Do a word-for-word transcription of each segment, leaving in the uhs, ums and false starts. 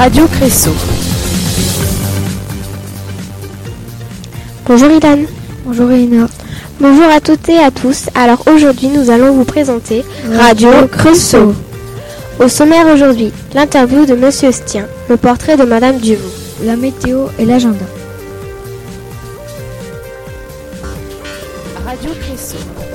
Radio Cresso. Bonjour Ilan. Bonjour Elina. Bonjour à toutes et à tous. Alors aujourd'hui nous allons vous présenter Radio Cresso. Au sommaire aujourd'hui, l'interview de Monsieur Stien, le portrait de Madame Duvaux, la météo et l'agenda. Radio Cresso.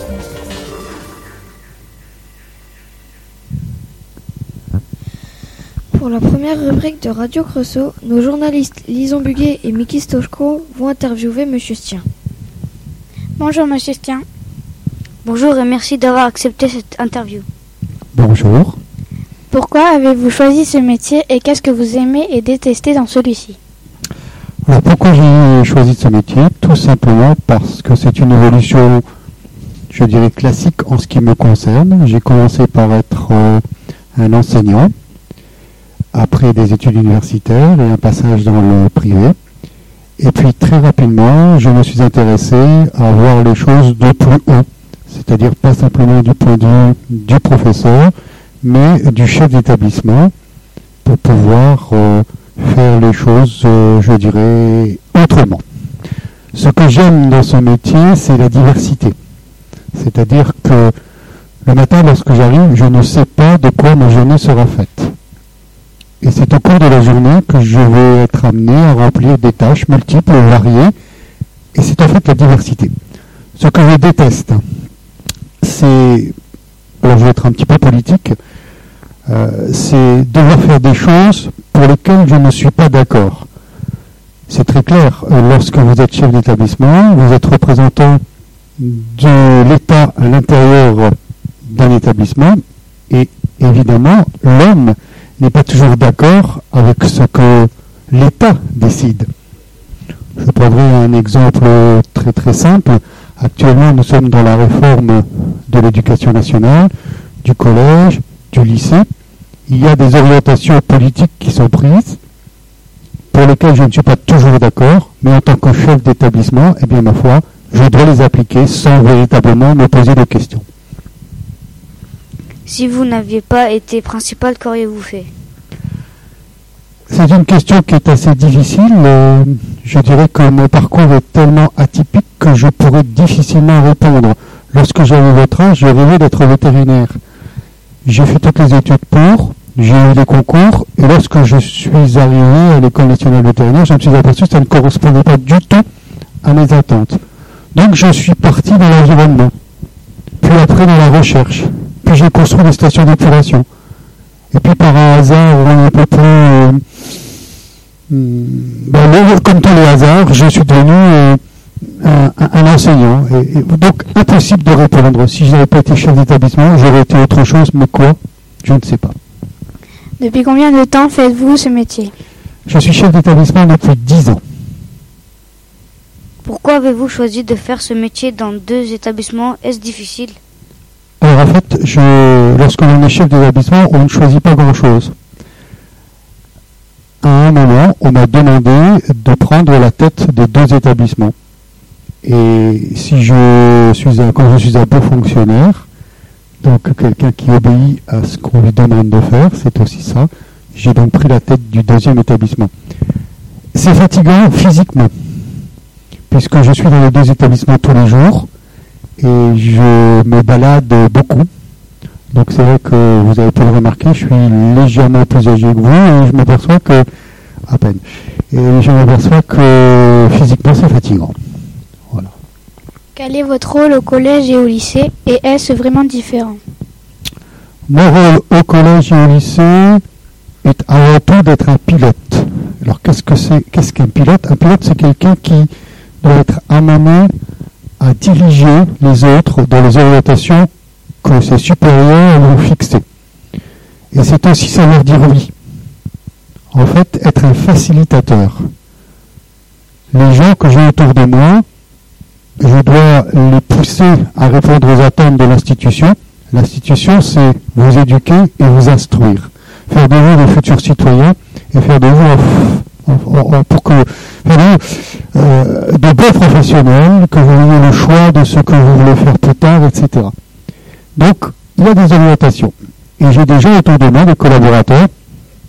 Pour la première rubrique de Radio Cresso, nos journalistes Lison Buguet et Miki Stochko vont interviewer Monsieur Stien. Bonjour Monsieur Stien. Bonjour et merci d'avoir accepté cette interview. Bonjour. Pourquoi avez-vous choisi ce métier et qu'est-ce que vous aimez et détestez dans celui-ci ? Alors pourquoi j'ai choisi ce métier ? Tout simplement parce que c'est une évolution, je dirais, classique en ce qui me concerne. J'ai commencé par être euh, un enseignant, après des études universitaires et un passage dans le privé. Et puis très rapidement, je me suis intéressé à voir les choses de plus haut, c'est-à-dire pas simplement du point de vue du professeur, mais du chef d'établissement, pour pouvoir euh, faire les choses, euh, je dirais, autrement. Ce que j'aime dans ce métier, c'est la diversité. C'est-à-dire que le matin, lorsque j'arrive, je ne sais pas de quoi ma journée sera faite. Et c'est au cours de la journée que je vais être amené à remplir des tâches multiples et variées. Et c'est en fait la diversité. Ce que je déteste, c'est, alors je vais être un petit peu politique, euh, c'est devoir faire des choses pour lesquelles je ne suis pas d'accord. C'est très clair, lorsque vous êtes chef d'établissement, vous êtes représentant de l'État à l'intérieur d'un établissement, et évidemment, l'homme n'est pas toujours d'accord avec ce que l'État décide. Je prendrai un exemple très très simple. Actuellement, nous sommes dans la réforme de l'éducation nationale, du collège, du lycée. Il y a des orientations politiques qui sont prises, pour lesquelles je ne suis pas toujours d'accord, mais en tant que chef d'établissement, eh bien ma foi, je dois les appliquer sans véritablement me poser de questions. Si vous n'aviez pas été principal, qu'auriez-vous fait ? C'est une question qui est assez difficile. Euh, je dirais que mon parcours est tellement atypique que je pourrais difficilement répondre. Lorsque j'avais votre âge, je rêvais d'être vétérinaire. J'ai fait toutes les études pour, j'ai eu les concours, et lorsque je suis arrivé à l'école nationale vétérinaire, je me suis aperçu que ça ne correspondait pas du tout à mes attentes. Donc je suis parti dans l'environnement, puis après dans la recherche. Puis j'ai construit des stations d'épuration. Et puis par un hasard un peu plus... Euh, ben, comme tous les hasards, je suis devenu euh, un, un enseignant. Et, et donc impossible de répondre. Si je n'avais pas été chef d'établissement, j'aurais été autre chose, mais quoi ? Je ne sais pas. Depuis combien de temps faites-vous ce métier ? Je suis chef d'établissement depuis dix ans. Pourquoi avez-vous choisi de faire ce métier dans deux établissements ? Est-ce difficile ? Alors en fait, je, lorsque l'on est chef d'établissement, on ne choisit pas grand-chose. À un moment, on m'a demandé de prendre la tête de deux établissements. Et si je suis un, quand je suis un bon fonctionnaire, donc quelqu'un qui obéit à ce qu'on lui demande de faire, c'est aussi ça, j'ai donc pris la tête du deuxième établissement. C'est fatigant physiquement, puisque je suis dans les deux établissements tous les jours, et je me balade beaucoup. Donc c'est vrai que vous avez pu le remarquer, je suis légèrement plus âgé que vous et je m'aperçois que, à peine, et je m'aperçois que physiquement c'est fatigant. Voilà. Quel est votre rôle au collège et au lycée et est-ce vraiment différent ? Mon rôle au collège et au lycée est avant tout d'être un pilote. Alors qu'est-ce que c'est, qu'est-ce qu'un pilote ? Un pilote, c'est quelqu'un qui doit être amené à diriger les autres dans les orientations que ses supérieurs ont fixées. Et c'est aussi savoir dire oui. En fait, être un facilitateur. Les gens que j'ai autour de moi, je dois les pousser à répondre aux attentes de l'institution. L'institution, c'est vous éduquer et vous instruire. Faire de vous des futurs citoyens et faire de vous, pour que, faire de vous euh, de bons professionnels, que vous ayez le choix de ce que vous voulez faire plus tard, et cetera. Donc, il y a des orientations. Et j'ai des gens autour de moi, des collaborateurs, parce que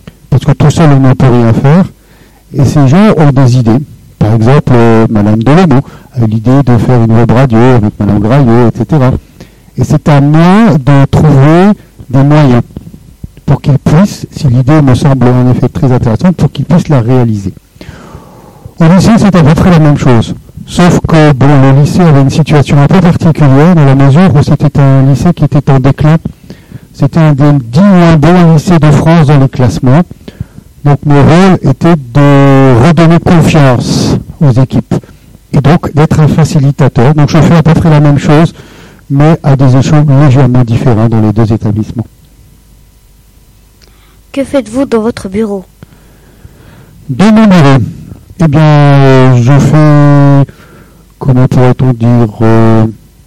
que tout seul on ne peut rien faire. Et ces gens ont des idées. Par exemple, euh, Madame Delano a eu l'idée de faire une web radio avec Madame Graillot, et cetera. Et c'est à moi de trouver des moyens pour qu'ils puissent, si l'idée me semble en effet très intéressante, pour qu'ils puissent la réaliser. Au lycée, c'est à peu près la même chose. Sauf que bon, le lycée avait une situation un peu particulière dans la mesure où c'était un lycée qui était en déclin. C'était un des dix moins bons lycées de France dans les classements. Donc mon rôle était de redonner confiance aux équipes et donc d'être un facilitateur. Donc je fais à peu près la même chose, mais à des échelons légèrement différents dans les deux établissements. Que faites-vous dans votre bureau? Dans mon bureau, eh bien, euh, je fais, comment pourrait-on dire, euh,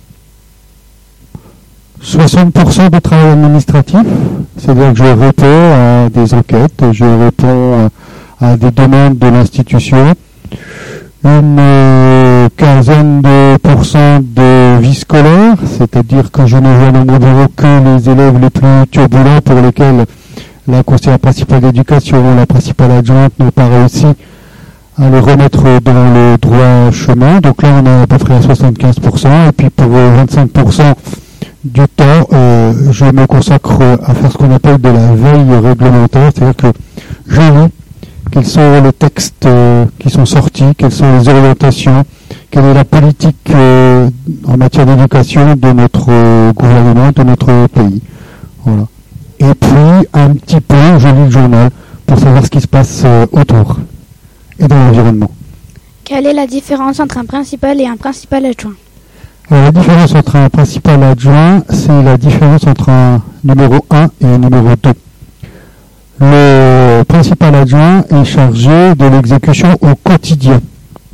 soixante pour cent de travail administratif, c'est-à-dire que je réponds à des enquêtes, je réponds à des demandes de l'institution, une euh, quinzaine de pourcents de vie scolaire, c'est-à-dire que je ne vois dans mon bureau que les élèves les plus turbulents pour lesquels la conseillère principale d'éducation, la principale adjointe n'ont pas réussi à les remettre dans le droit chemin. Donc là, on est à peu près à soixante-quinze pour cent. Et puis pour vingt-cinq pour cent du temps, euh, je me consacre à faire ce qu'on appelle de la veille réglementaire, c'est-à-dire que je lis quels sont les textes euh, qui sont sortis, quelles sont les orientations, quelle est la politique euh, en matière d'éducation de notre euh, gouvernement, de notre pays. Voilà. Et puis, un petit peu, je lis le journal pour savoir ce qui se passe euh, autour et dans l'environnement. Quelle est la différence entre un principal et un principal adjoint? Alors, la différence entre un principal adjoint, c'est la différence entre un numéro un et un numéro deux. Le principal adjoint est chargé de l'exécution au quotidien.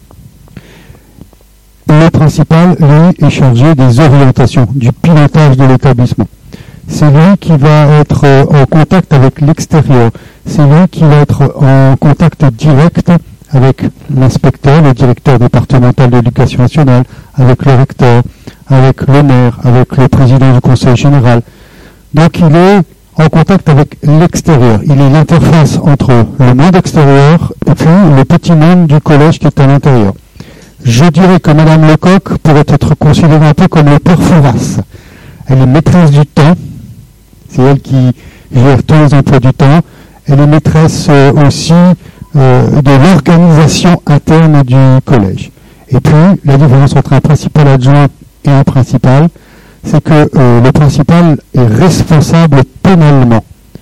Le principal, lui, est chargé des orientations, du pilotage de l'établissement. C'est lui qui va être en contact avec l'extérieur. C'est lui qui va être en contact direct avec l'inspecteur, le directeur départemental de l'éducation nationale, avec le recteur, avec le maire, avec le président du conseil général. Donc il est en contact avec l'extérieur. Il est l'interface entre le monde extérieur et puis le petit monde du collège qui est à l'intérieur. Je dirais que Madame Lecoq pourrait être considérée un peu comme le père Fouras. Elle est maîtresse du temps. C'est elle qui gère tous les emplois du temps. Elle est maîtresse euh, aussi euh, de l'organisation interne du collège. Et puis, la différence entre un principal adjoint et un principal, c'est que euh, le principal est responsable pénalement.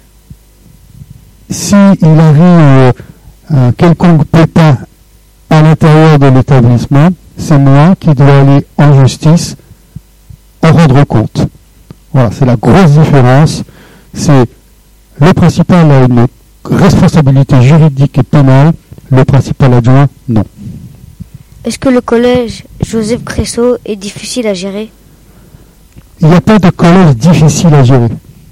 S'il arrive euh, un quelconque pépin à l'intérieur de l'établissement, c'est moi qui dois aller en justice en rendre compte. Voilà, c'est la grosse différence. C'est le principal a une responsabilité juridique et pénale, le principal adjoint, non. Est-ce que le collège Joseph Cressot est difficile à gérer? Il n'y a pas de collège difficile à gérer.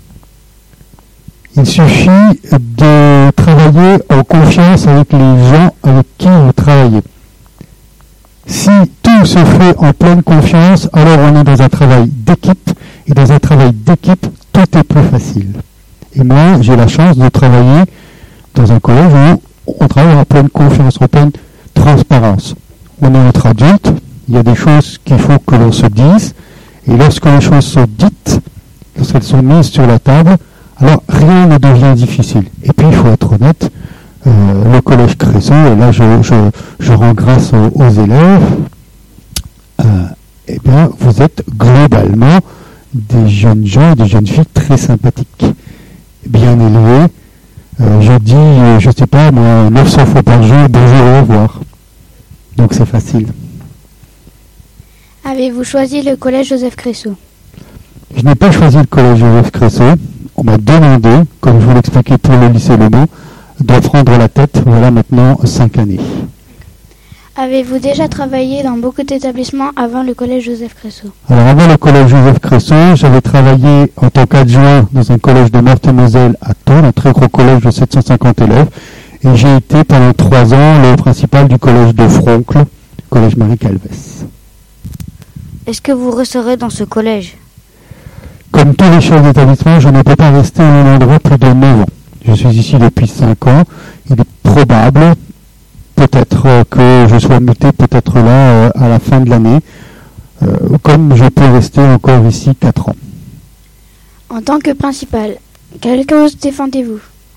Il suffit de travailler en confiance avec les gens avec qui vous travaillez. Si tout se fait en pleine confiance, alors on est dans un travail d'équipe, et dans un travail d'équipe, tout est plus facile. Et moi, j'ai la chance de travailler dans un collège où on travaille en pleine confiance, en pleine transparence. On est entre adultes, il y a des choses qu'il faut que l'on se dise, et lorsque les choses sont dites, lorsqu'elles sont mises sur la table, alors rien ne devient difficile. Et puis, il faut être honnête, euh, le collège Cressot, et là je, je, je rends grâce aux, aux élèves, euh, eh bien, vous êtes globalement des jeunes gens et des jeunes filles très sympathiques, bien élevés. Euh, je dis, euh, je sais pas, moi, neuf cents fois par jour, bonjour, au revoir. Donc c'est facile. Avez-vous choisi le collège Joseph Cressot? Je n'ai pas choisi le collège Joseph Cressot. On m'a demandé, comme je vous l'expliquais pour le lycée Le Mans, d'en prendre la tête, voilà maintenant cinq années. Avez-vous déjà travaillé dans beaucoup d'établissements avant le collège Joseph Cressot? Alors avant le collège Joseph Cressot, j'avais travaillé en tant qu'adjoint dans un collège de Meurthe-et-Moselle à Thônes, un très gros collège de sept cent cinquante élèves, et j'ai été pendant trois ans le principal du collège de Froncle, collège Marie-Calvès. Est-ce que vous resterez dans ce collège? Comme tous les chefs d'établissement, je ne peux pas rester à un endroit plus de neuf ans. Je suis ici depuis cinq ans. Il est probable, peut-être euh, que je sois muté, peut-être là euh, à la fin de l'année, euh, comme je peux rester encore ici quatre ans. En tant que principal, quelle cause défendez-vous?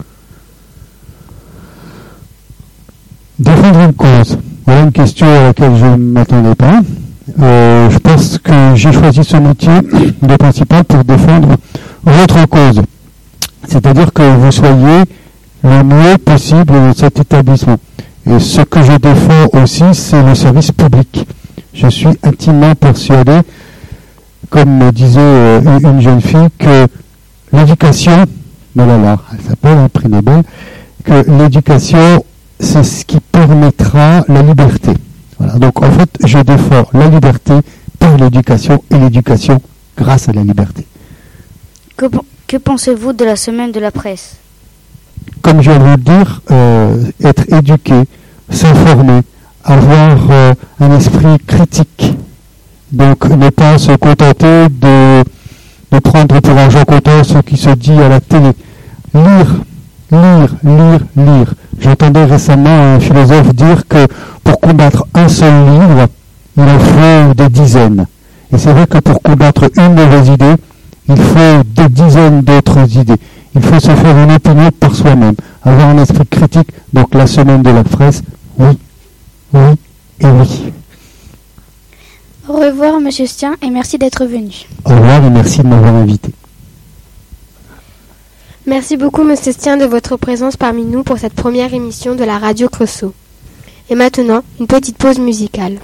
Défendre une cause. Voilà une question à laquelle je ne m'attendais pas. Euh, je pense que j'ai choisi ce métier de principal pour défendre votre cause. C'est-à-dire que vous soyez le mieux possible dans cet établissement. Et ce que je défends aussi, c'est le service public. Je suis intimement persuadé, comme me disait euh, une jeune fille, que l'éducation, non là là, elle s'appelle un prix Nobel, que l'éducation, c'est ce qui permettra la liberté. Voilà. Donc en fait, je défends la liberté par l'éducation et l'éducation grâce à la liberté. Que, que pensez-vous de la semaine de la presse? Comme je viens de vous le dire, euh, être éduqué, s'informer, avoir euh, un esprit critique. Donc ne pas se contenter de, de prendre pour argent comptant ce qui se dit à la télé. Lire, lire, lire, lire. J'entendais récemment un philosophe dire que pour combattre un seul livre, il en faut des dizaines. Et c'est vrai que pour combattre une mauvaise idée, il faut des dizaines d'autres idées. Il faut se faire une opinion par soi-même, avoir un esprit critique. Donc la semaine de la presse, oui, oui et oui. Au revoir, Monsieur Stien, et merci d'être venu. Au revoir et merci de m'avoir invité. Merci beaucoup, Monsieur Stien, de votre présence parmi nous pour cette première émission de la Radio Creusot. Et maintenant, une petite pause musicale.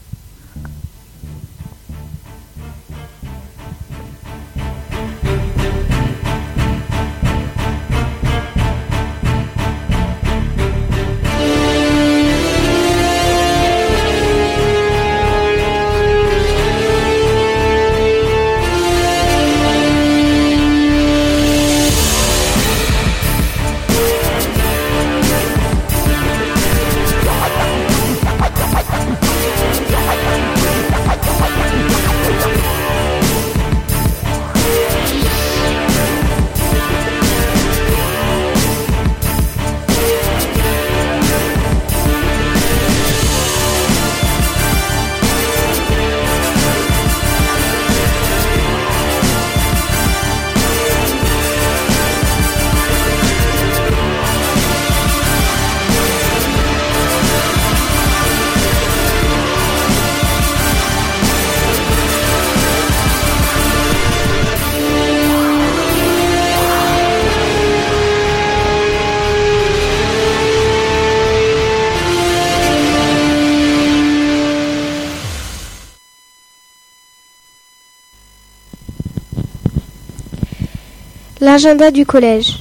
L'agenda du collège.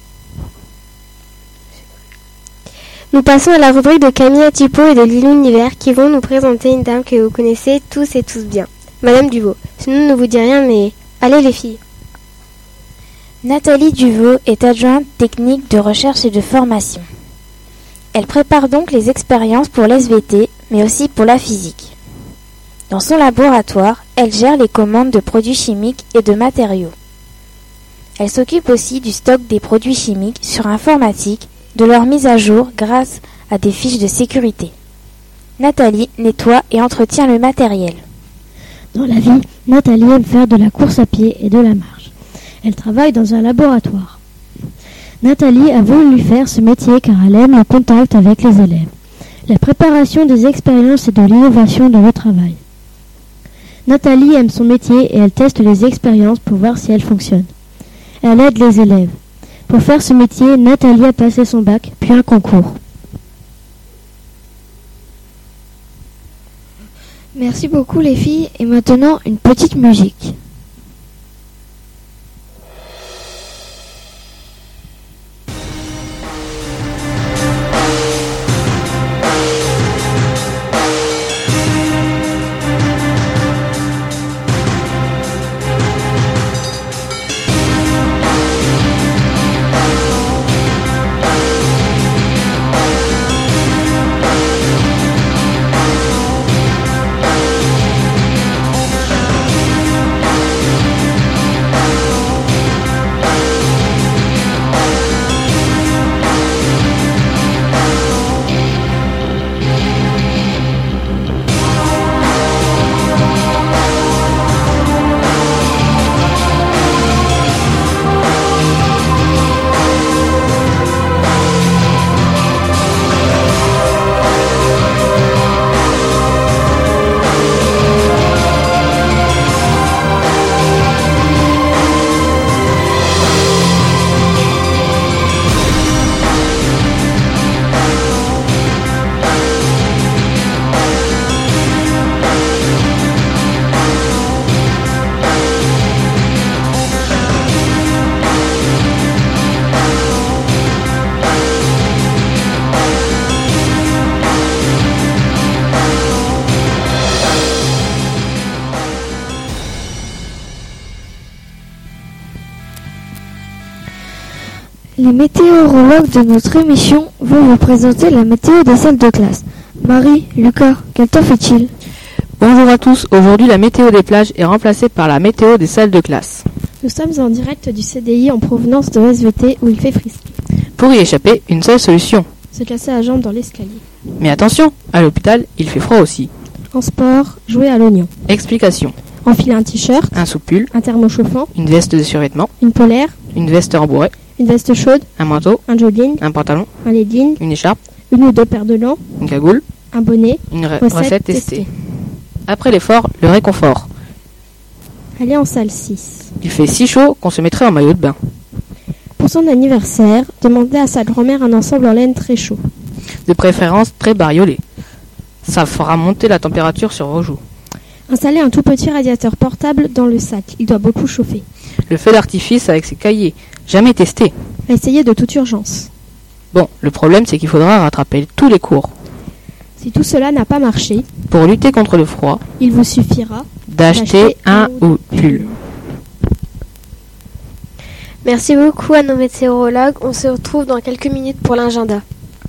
Nous passons à la rubrique de Camille Atipo et de Lilou Univers qui vont nous présenter une dame que vous connaissez tous et tous bien, Madame Duvaux. Ce nom ne vous dit rien, mais allez les filles. Nathalie Duvaux est adjointe technique de recherche et de formation. Elle prépare donc les expériences pour l'S V T, mais aussi pour la physique. Dans son laboratoire, elle gère les commandes de produits chimiques et de matériaux. Elle s'occupe aussi du stock des produits chimiques sur informatique, de leur mise à jour grâce à des fiches de sécurité. Nathalie nettoie et entretient le matériel. Dans la vie, Nathalie aime faire de la course à pied et de la marche. Elle travaille dans un laboratoire. Nathalie a voulu faire ce métier car elle aime le contact avec les élèves, la préparation des expériences et de l'innovation dans le travail. Nathalie aime son métier et elle teste les expériences pour voir si elles fonctionnent. Elle aide les élèves. Pour faire ce métier, Nathalie a passé son bac, puis un concours. Merci beaucoup les filles, et maintenant une petite musique. Thank Les météorologues de notre émission vont vous présenter la météo des salles de classe. Marie, Lucas, quel temps fait-il ? Bonjour à tous, aujourd'hui la météo des plages est remplacée par la météo des salles de classe. Nous sommes en direct du C D I en provenance de S V T où il fait frisquer. Pour y échapper, une seule solution. Se casser la jambe dans l'escalier. Mais attention, à l'hôpital, il fait froid aussi. En sport, jouer à l'oignon. Explication. Enfiler un t-shirt, Un sous-pull, un thermo chauffant, une veste de survêtement, une polaire, une veste rembourrée, une veste chaude, un manteau, un jogging, un pantalon, un legging, une écharpe, une ou deux paires de lents, une cagoule, un bonnet. une re- Recette recette testée. testée. Après l'effort, le réconfort. Allez en salle six. Il fait si chaud qu'on se mettrait en maillot de bain. Pour son anniversaire, demandez à sa grand-mère un ensemble en laine très chaud. De préférence très bariolé. Ça fera monter la température sur vos joues. Installez un tout petit radiateur portable dans le sac. Il doit beaucoup chauffer. Le feu d'artifice avec ses cahiers. Jamais testé. Essayez de toute urgence. Bon, le problème c'est qu'il faudra rattraper tous les cours. Si tout cela n'a pas marché, Pour lutter contre le froid, il vous suffira d'acheter un ou pull. Merci beaucoup à nos météorologues. On se retrouve dans quelques minutes pour l'agenda.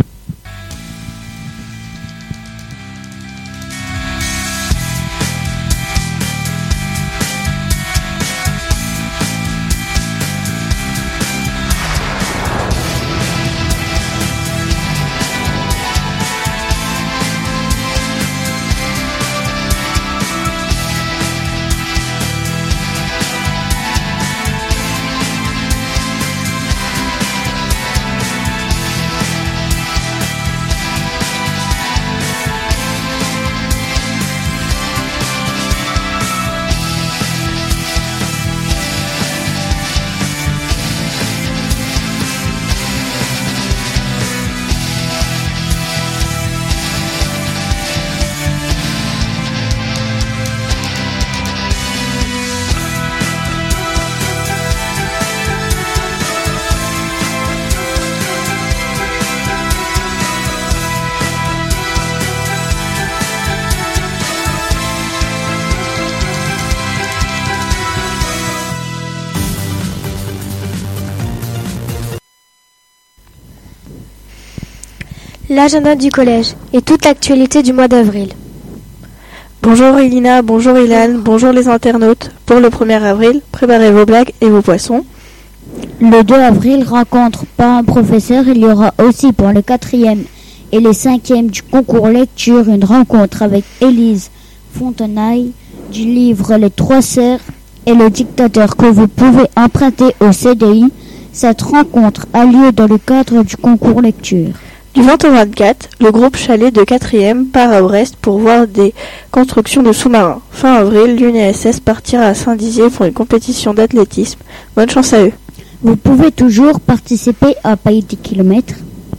L'agenda du collège et toute l'actualité du mois d'avril. Bonjour Elina, bonjour Ilan, bonjour les internautes. Pour le premier avril, préparez vos blagues et vos poissons. Le deux avril, rencontre par un professeur, il y aura aussi pour les quatrièmes et les cinquièmes du concours lecture une rencontre avec Élise Fontenaille du livre Les Trois Sœurs et le dictateur que vous pouvez emprunter au C D I. Cette rencontre a lieu dans le cadre du concours lecture. Du vingt au vingt-quatre, le groupe chalet de quatrième part à Brest pour voir des constructions de sous-marins. Fin avril, l'U N E S S partira à Saint-Dizier pour une compétition d'athlétisme. Bonne chance à eux. Vous pouvez toujours participer à Pays dix kilomètres.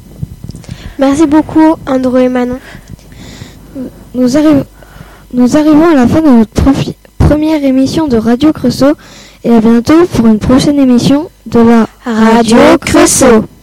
Merci beaucoup Andrew et Manon. Nous, arrive, nous arrivons à la fin de notre profi, première émission de Radio Creusot et à bientôt pour une prochaine émission de la Radio Creusot.